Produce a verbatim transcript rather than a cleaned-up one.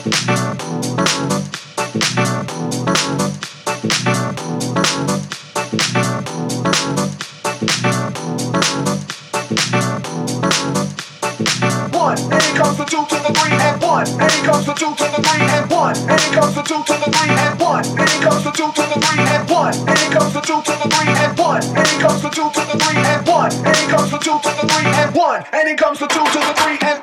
One, and it comes to two to the three and one, and it comes to two to the three and one, and it comes to two to the three and one, and it comes to two to the three and one, and it comes to two to the three and one, and it comes to two to the three and one, and it comes to two to the three and one, and it comes to two to the three and one.